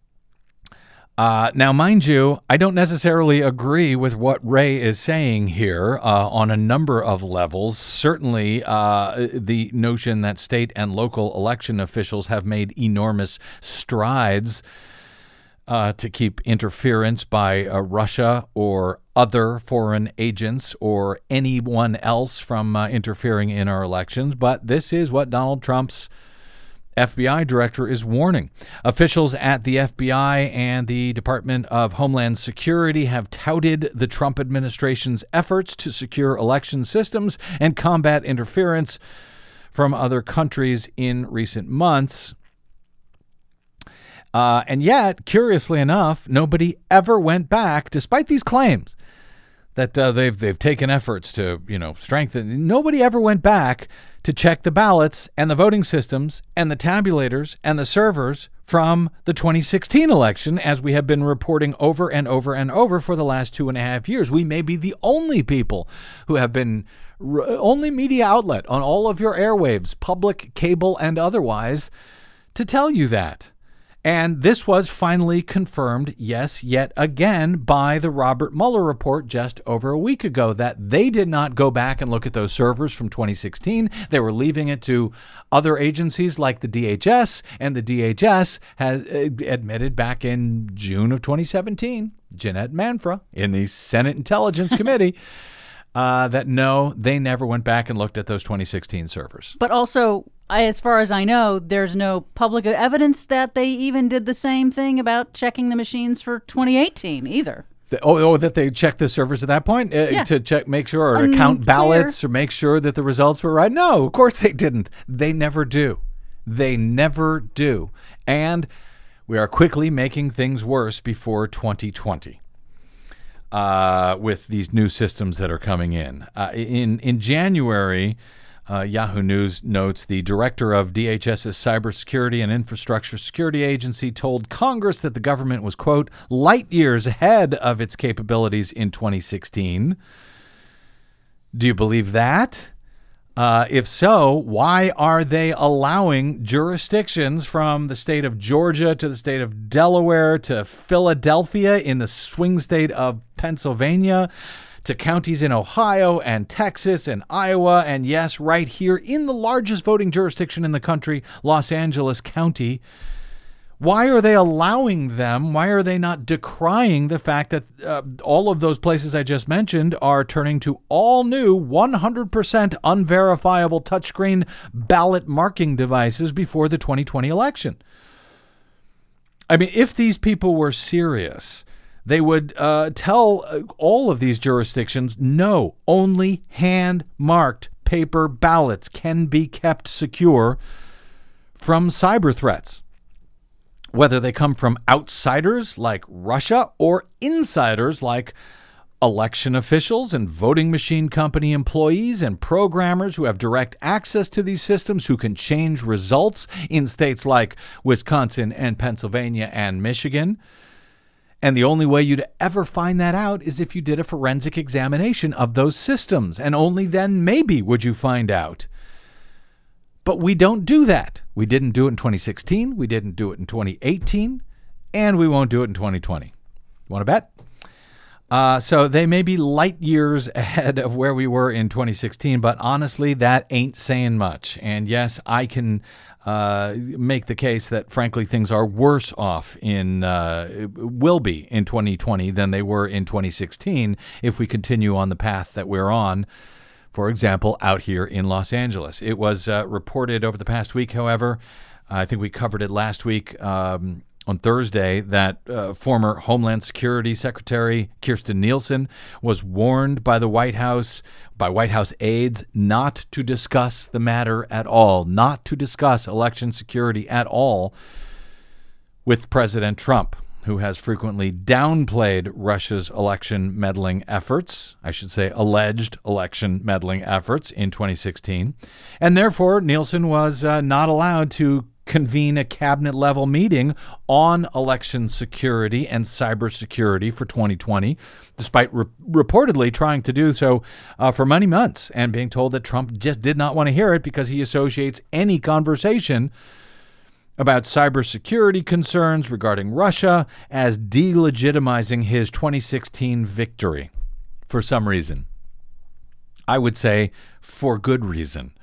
Uh, now, mind you, I don't necessarily agree with what Wray is saying here uh, on a number of levels. Certainly, uh, the notion that state and local election officials have made enormous strides uh, to keep interference by uh, Russia or other foreign agents or anyone else from uh, interfering in our elections. But this is what Donald Trump's F B I director is warning. Officials at the F B I and the Department of Homeland Security have touted the Trump administration's efforts to secure election systems and combat interference from other countries in recent months. Uh, and yet, curiously enough, nobody ever went back, despite these claims that uh, they've they've taken efforts to, you know, strengthen. Nobody ever went back to check the ballots and the voting systems and the tabulators and the servers from the twenty sixteen election, as we have been reporting over and over and over for the last two and a half years. We may be the only people who have been r- only media outlet on all of your airwaves, public, cable, and otherwise, to tell you that. And this was finally confirmed, yes, yet again, by the Robert Mueller report just over a week ago, that they did not go back and look at those servers from twenty sixteen. They were leaving it to other agencies like the D H S, and the D H S has admitted back in June of twenty seventeen, Jeanette Manfra, in the Senate Intelligence Committee, uh, that no, they never went back and looked at those twenty sixteen servers. But also, I, as far as I know, there's no public evidence that they even did the same thing about checking the machines for twenty eighteen either. The, oh, oh, that they checked the servers at that point uh, yeah. to check, make sure, or to count ballots or make sure that the results were right? No, of course they didn't. They never do. They never do. And we are quickly making things worse before twenty twenty. Uh, with these new systems that are coming in. Uh, in in January, uh, Yahoo News notes the director of D H S's Cybersecurity and Infrastructure Security Agency told Congress that the government was, quote, light years ahead of its capabilities in twenty sixteen. Do you believe that? Uh, if so, why are they allowing jurisdictions from the state of Georgia to the state of Delaware to Philadelphia in the swing state of Pennsylvania to counties in Ohio and Texas and Iowa and, yes, right here in the largest voting jurisdiction in the country, Los Angeles County? Why are they allowing them? Why are they not decrying the fact that uh, all of those places I just mentioned are turning to all new one hundred percent unverifiable touchscreen ballot marking devices before the twenty twenty election? I mean, if these people were serious, they would uh, tell all of these jurisdictions, no, only hand-marked paper ballots can be kept secure from cyber threats, whether they come from outsiders like Russia or insiders like election officials and voting machine company employees and programmers who have direct access to these systems, who can change results in states like Wisconsin and Pennsylvania and Michigan. And the only way you'd ever find that out is if you did a forensic examination of those systems. And only then maybe would you find out. But we don't do that. We didn't do it in twenty sixteen. We didn't do it in twenty eighteen. And we won't do it in twenty twenty. Want to bet? Uh, so they may be light years ahead of where we were in twenty sixteen, but honestly, that ain't saying much. And yes, I can uh, make the case that, frankly, things are worse off in, uh, will be in twenty twenty than they were in twenty sixteen if we continue on the path that we're on, for example, out here in Los Angeles. It was uh, reported over the past week, however, I think we covered it last week, um, on Thursday, that uh, former Homeland Security Secretary Kirstjen Nielsen was warned by the White House, by White House aides, not to discuss the matter at all, not to discuss election security at all with President Trump, who has frequently downplayed Russia's election meddling efforts, I should say alleged election meddling efforts in twenty sixteen. And therefore, Nielsen was uh, not allowed to convene a cabinet-level meeting on election security and cybersecurity for twenty twenty, despite re- reportedly trying to do so uh, for many months and being told that Trump just did not want to hear it because he associates any conversation about cybersecurity concerns regarding Russia as delegitimizing his twenty sixteen victory for some reason. I would say for good reason.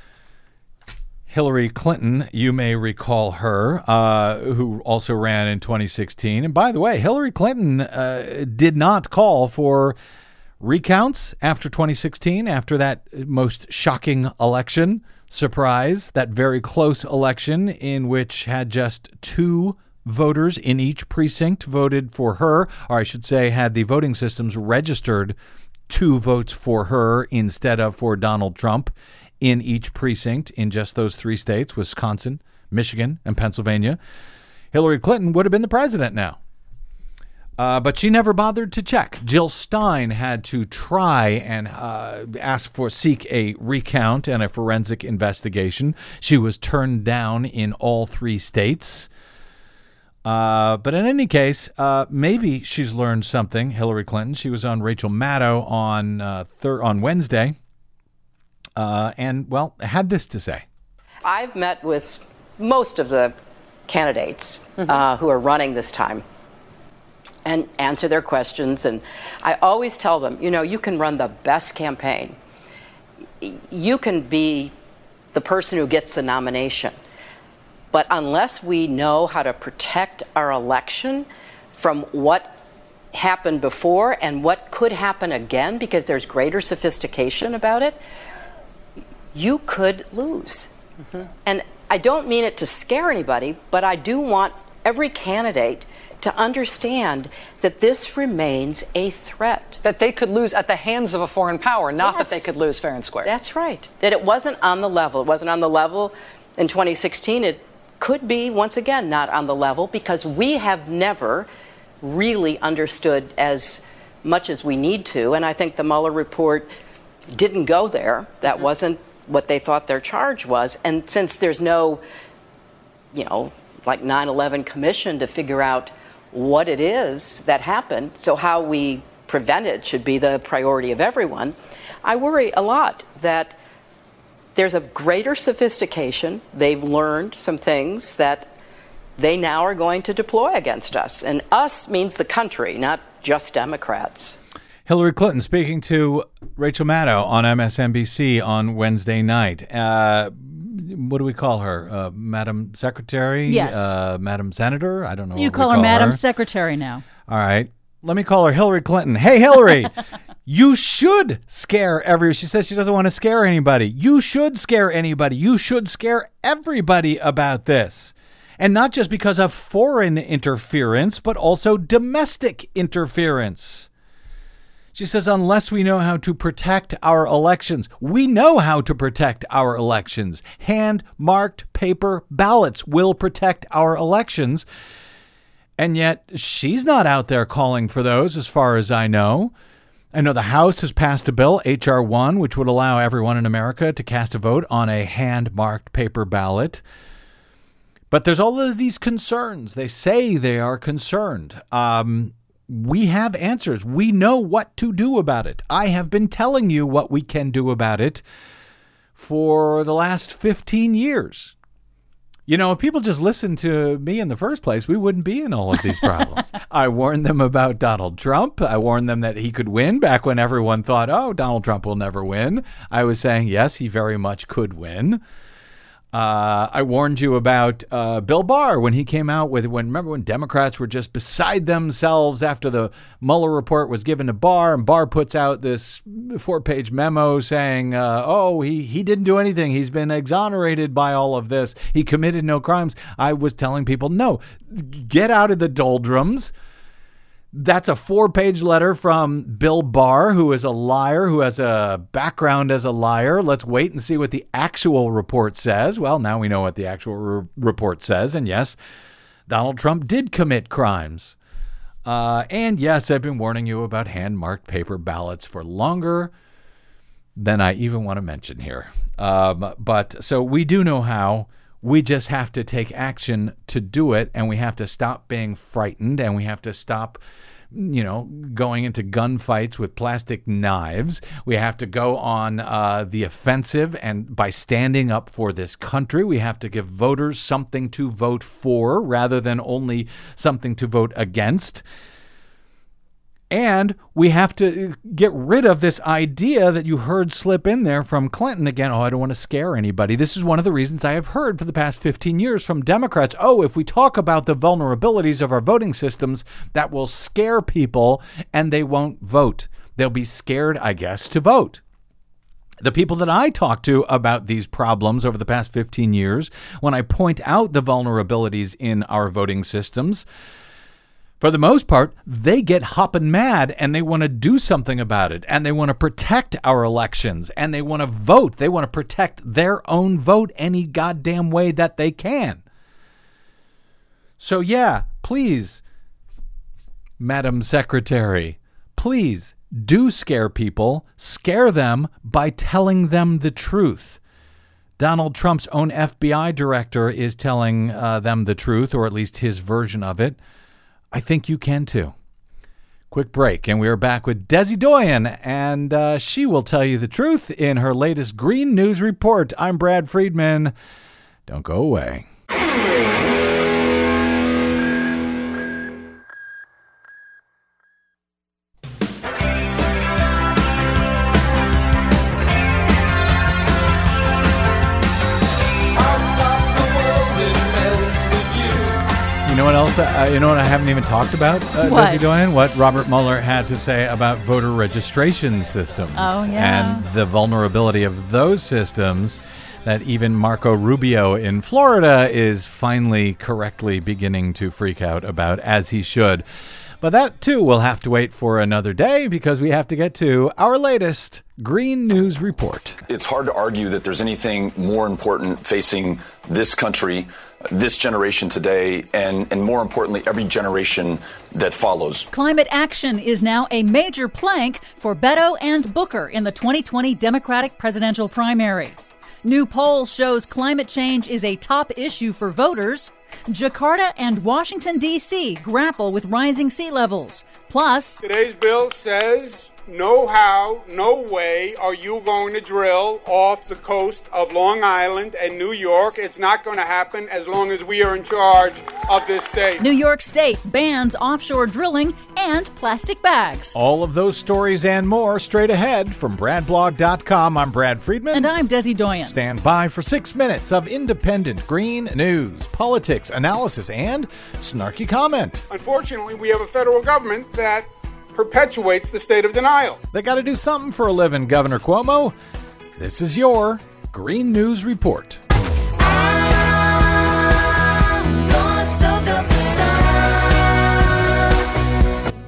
Hillary Clinton, you may recall her, uh, who also ran in twenty sixteen. And by the way, Hillary Clinton uh, did not call for recounts after twenty sixteen, after that most shocking election. Surprise, that very close election in which had just two voters in each precinct voted for her, or I should say had the voting systems registered two votes for her instead of for Donald Trump in each precinct in just those three states, Wisconsin, Michigan, and Pennsylvania. Hillary Clinton would have been the president now. Uh, but she never bothered to check. Jill Stein had to try and uh, ask for, seek a recount and a forensic investigation. She was turned down in all three states. Uh, but in any case, uh, maybe she's learned something, Hillary Clinton. She was on Rachel Maddow on, uh, thir- on Wednesday. Uh, and, well, had this to say. I've met with most of the candidates mm-hmm. uh, who are running this time and answer their questions. And I always tell them, you know, you can run the best campaign. You can be the person who gets the nomination. But unless we know how to protect our election from what happened before and what could happen again, because there's greater sophistication about it, you could lose. Mm-hmm. And I don't mean it to scare anybody, but I do want every candidate to understand that this remains a threat. That they could lose at the hands of a foreign power, not yes. that they could lose fair and square. That's right. That it wasn't on the level. It wasn't on the level in twenty sixteen. It could be, once again, not on the level because we have never really understood as much as we need to. And I think the Mueller report didn't go there. That mm-hmm. wasn't what they thought their charge was. And since there's no, you know, like nine eleven commission to figure out what it is that happened, so how we prevent it should be the priority of everyone, I worry a lot that there's a greater sophistication. They've learned some things that they now are going to deploy against us. And us means the country, not just Democrats. Hillary Clinton speaking to Rachel Maddow on M S N B C on Wednesday night. Uh, what do we call her? Uh, Madam Secretary? Yes. Uh, Madam Senator? I don't know. You what call we her call Madam her. Secretary now. All right. Let me call her Hillary Clinton. Hey, Hillary, you should scare every. She says she doesn't want to scare anybody. You should scare anybody. You should scare everybody about this. And not just because of foreign interference, but also domestic interference. She says, unless we know how to protect our elections, we know how to protect our elections. Hand-marked paper ballots will protect our elections. And yet she's not out there calling for those, as far as I know. I know the House has passed a bill, H R one, which would allow everyone in America to cast a vote on a hand-marked paper ballot. But there's all of these concerns. They say they are concerned. Um, we have answers. We know what to do about it. I have been telling you what we can do about it for the last fifteen years. You know, if people just listened to me in the first place, we wouldn't be in all of these problems. I warned them about Donald Trump. I warned them that he could win back when everyone thought, oh, Donald Trump will never win. I was saying, yes, he very much could win. Uh, I warned you about uh, Bill Barr when he came out with, when remember when Democrats were just beside themselves after the Mueller report was given to Barr, and Barr puts out this four-page memo saying, uh, oh, he, he didn't do anything. He's been exonerated by all of this. He committed no crimes. I was telling people, no, get out of the doldrums. That's a four-page letter from Bill Barr, who is a liar, who has a background as a liar. Let's wait and see what the actual report says. Well, now we know what the actual re- report says. And yes, Donald Trump did commit crimes. Uh, and yes, I've been warning you about hand-marked paper ballots for longer than I even want to mention here. Um, but so we do know how. We just have to take action to do it, and we have to stop being frightened, and we have to stop, you know, going into gunfights with plastic knives. We have to go on uh, the offensive, and by standing up for this country, we have to give voters something to vote for rather than only something to vote against. And we have to get rid of this idea that you heard slip in there from Clinton again. Oh, I don't want to scare anybody. This is one of the reasons I have heard for the past fifteen years from Democrats. Oh, if we talk about the vulnerabilities of our voting systems, that will scare people and they won't vote. They'll be scared, I guess, to vote. The people that I talk to about these problems over the past fifteen years, when I point out the vulnerabilities in our voting systems, for the most part, they get hopping mad and they want to do something about it, and they want to protect our elections, and they want to vote. They want to protect their own vote any goddamn way that they can. So yeah, please, Madam Secretary, please do scare people. Scare them by telling them the truth. Donald Trump's own F B I director is telling uh, them the truth, or at least his version of it. I think you can too. Quick break, and we are back with Desi Doyen, and uh, she will tell you the truth in her latest Green News Report. I'm Brad Friedman. Don't go away. You know what else? Uh, you know what I haven't even talked about, uh, What? Desi Doyen? What Robert Mueller had to say about voter registration systems. Oh, yeah. And the vulnerability of those systems that even Marco Rubio in Florida is finally correctly beginning to freak out about, as he should. But that, too, will have to wait for another day because we have to get to our latest Green News Report. It's hard to argue that there's anything more important facing this country, this generation today, and, and more importantly, every generation that follows. Climate action is now a major plank for Beto and Booker in the twenty twenty Democratic presidential primary. New poll shows climate change is a top issue for voters. Jakarta and Washington, D C grapple with rising sea levels. Plus, today's bill says no how, no way are you going to drill off the coast of Long Island and New York. It's not going to happen as long as we are in charge of this state. New York State bans offshore drilling and plastic bags. All of those stories and more straight ahead from brad blog dot com. I'm Brad Friedman. And I'm Desi Doyen. Stand by for six minutes of independent green news, politics, analysis, and snarky comment. Unfortunately, we have a federal government that perpetuates the state of denial. They got to do something for a living, Governor Cuomo. This is your Green News Report. I'm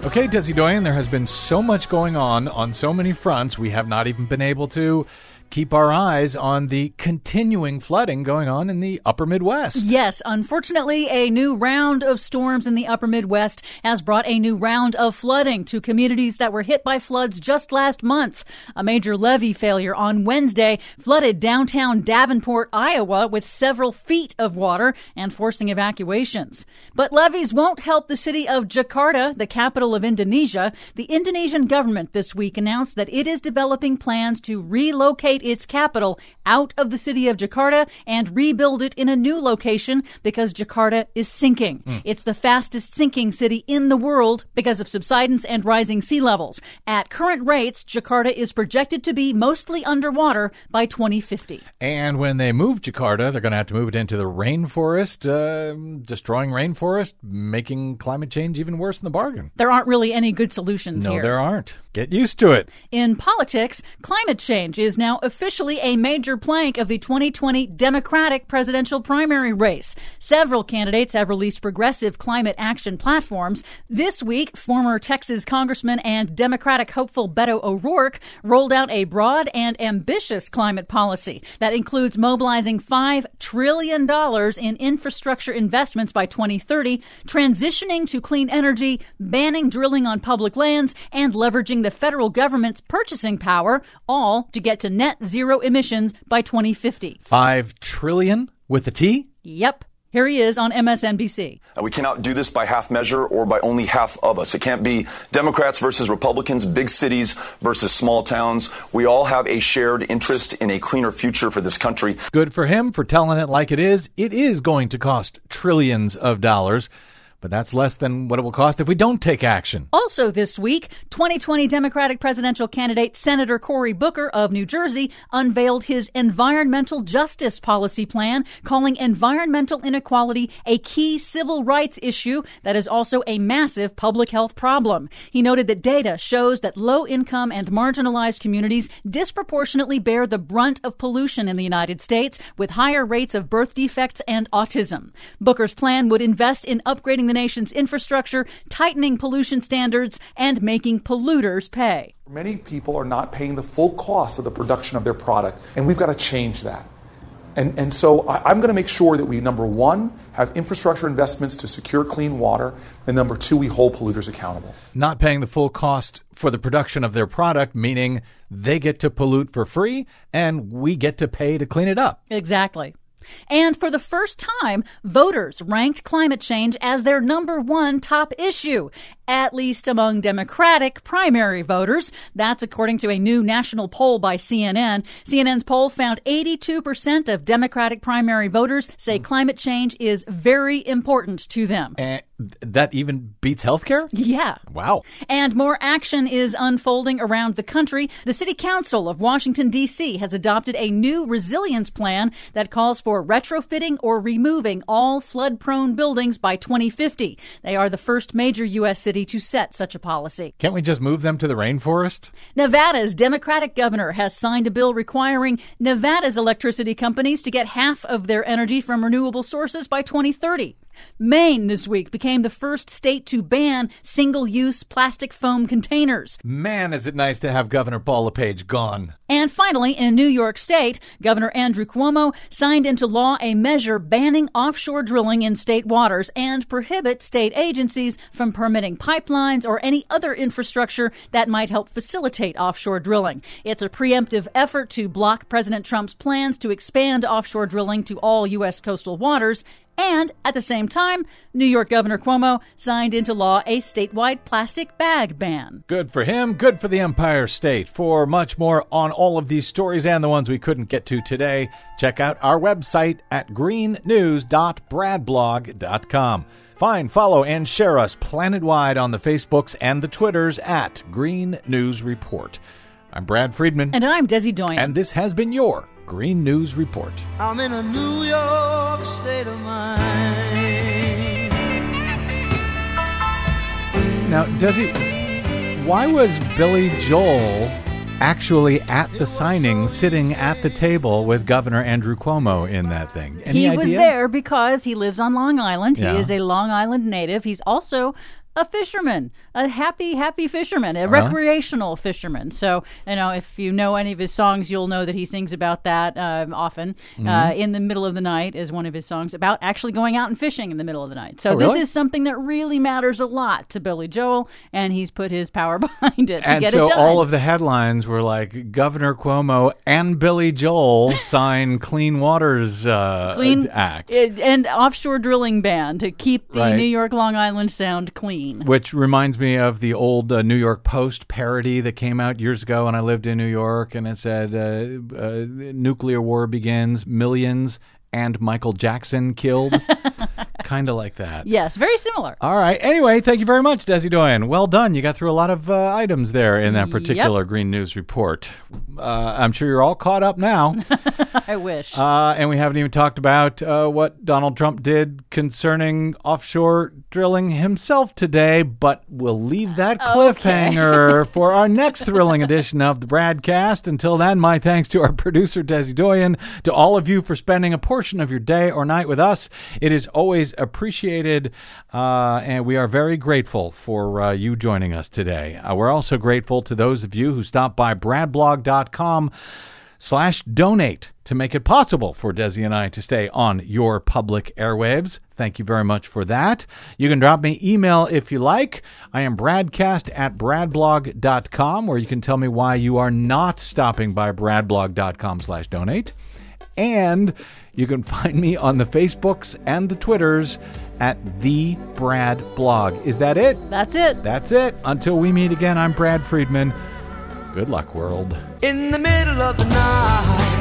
Okay, Desi Doyen, there has been so much going on on so many fronts, we have not even been able to keep our eyes on the continuing flooding going on in the upper Midwest. Yes, unfortunately, a new round of storms in the upper Midwest has brought a new round of flooding to communities that were hit by floods just last month. A major levee failure on Wednesday flooded downtown Davenport, Iowa, with several feet of water and forcing evacuations. But levees won't help the city of Jakarta, the capital of Indonesia. The Indonesian government this week announced that it is developing plans to relocate its capital out of the city of Jakarta and rebuild it in a new location because Jakarta is sinking. Mm. It's the fastest sinking city in the world because of subsidence and rising sea levels. At current rates, Jakarta is projected to be mostly underwater by twenty fifty. And when they move Jakarta, they're going to have to move it into the rainforest, uh, destroying rainforest, making climate change even worse in the bargain. There aren't really any good solutions no, here. No, there aren't. Get used to it. In politics, climate change is now officially a major plank of the twenty twenty Democratic presidential primary race. Several candidates have released progressive climate action platforms. This week, former Texas Congressman and Democratic hopeful Beto O'Rourke rolled out a broad and ambitious climate policy that includes mobilizing five trillion dollars in infrastructure investments by twenty thirty, transitioning to clean energy, banning drilling on public lands, and leveraging the federal government's purchasing power, all to get to net zero emissions by twenty fifty. Five trillion with a T? Yep. Here he is on M S N B C. We cannot do this by half measure or by only half of us. It can't be Democrats versus Republicans, big cities versus small towns. We all have a shared interest in a cleaner future for this country. Good for him for telling it like it is. It is going to cost trillions of dollars. But that's less than what it will cost if we don't take action. Also this week, twenty twenty Democratic presidential candidate Senator Cory Booker of New Jersey unveiled his environmental justice policy plan, calling environmental inequality a key civil rights issue that is also a massive public health problem. He noted that data shows that low-income and marginalized communities disproportionately bear the brunt of pollution in the United States, with higher rates of birth defects and autism. Booker's plan would invest in upgrading the nation's infrastructure, tightening pollution standards, and making polluters pay. Many people are not paying the full cost of the production of their product, and we've got to change that. And, and so I, I'm going to make sure that we, number one, have infrastructure investments to secure clean water, and number two, we hold polluters accountable. Not paying the full cost for the production of their product, meaning they get to pollute for free, and we get to pay to clean it up. Exactly. And for the first time, voters ranked climate change as their number one top issue, at least among Democratic primary voters. That's according to a new national poll by C N N. C N N's poll found eighty-two percent of Democratic primary voters say climate change is very important to them. And that even beats healthcare? Yeah. Wow. And more action is unfolding around the country. The City Council of Washington, D C has adopted a new resilience plan that calls for retrofitting or removing all flood-prone buildings by twenty fifty. They are the first major U S city to set such a policy. Can't we just move them to the rainforest? Nevada's Democratic governor has signed a bill requiring Nevada's electricity companies to get half of their energy from renewable sources by twenty thirty. Maine this week became the first state to ban single-use plastic foam containers. Man, is it nice to have Governor Paul LePage gone. And finally, in New York State, Governor Andrew Cuomo signed into law a measure banning offshore drilling in state waters and prohibit state agencies from permitting pipelines or any other infrastructure that might help facilitate offshore drilling. It's a preemptive effort to block President Trump's plans to expand offshore drilling to all U S coastal waters. And at the same time, New York Governor Cuomo signed into law a statewide plastic bag ban. Good for him. Good for the Empire State. For much more on all of these stories and the ones we couldn't get to today, check out our website at green news dot brad blog dot com. Find, follow, and share us planet-wide on the Facebooks and the Twitters at Green News Report. I'm Brad Friedman. And I'm Desi Doyen. And this has been your Green News Report. I'm in a New York state of mind. Now, Desi, why was Billy Joel actually at the signing, sitting at the table with Governor Andrew Cuomo in that thing? Any he idea? was there because he lives on Long Island. Yeah. He is a Long Island native. He's also a fisherman, a happy, happy fisherman, a Uh-huh. recreational fisherman. So, you know, if you know any of his songs, you'll know that he sings about that um, often. Mhm. Uh, In the Middle of the Night is one of his songs about actually going out and fishing in the middle of the night. So Oh, really? this is something that really matters a lot to Billy Joel, and he's put his power behind it to And get so it done. all of the headlines were like Governor Cuomo and Billy Joel sign Clean Waters uh, Clean Act. it- and offshore drilling ban to keep the Right. New York Long Island Sound clean. Which reminds me of the old uh, New York Post parody that came out years ago when I lived in New York, and it said, uh, uh, nuclear war begins, millions, and Michael Jackson killed. Kind of like that. Yes, very similar. All right. Anyway, thank you very much, Desi Doyen. Well done. You got through a lot of uh, items there in that particular Yep. Green News report. Uh, I'm sure you're all caught up now. I wish. Uh, and we haven't even talked about uh, what Donald Trump did concerning offshore drilling himself today, but we'll leave that cliffhanger for our next thrilling edition of the Bradcast. Until then, my thanks to our producer, Desi Doyen, to all of you for spending a portion of your day or night with us. It is always appreciated, uh, and we are very grateful for uh, you joining us today. Uh, we're also grateful to those of you who stopped by bradblog.com slash donate to make it possible for Desi and I to stay on your public airwaves. Thank you very much for that. You can drop me email if you like. I am bradcast at bradblog dot com, where you can tell me why you are not stopping by bradblog.com slash donate. And you can find me on the Facebooks and the Twitters at The Brad Blog. Is that it? That's it. That's it. Until we meet again, I'm Brad Friedman. Good luck, world. In the middle of the night,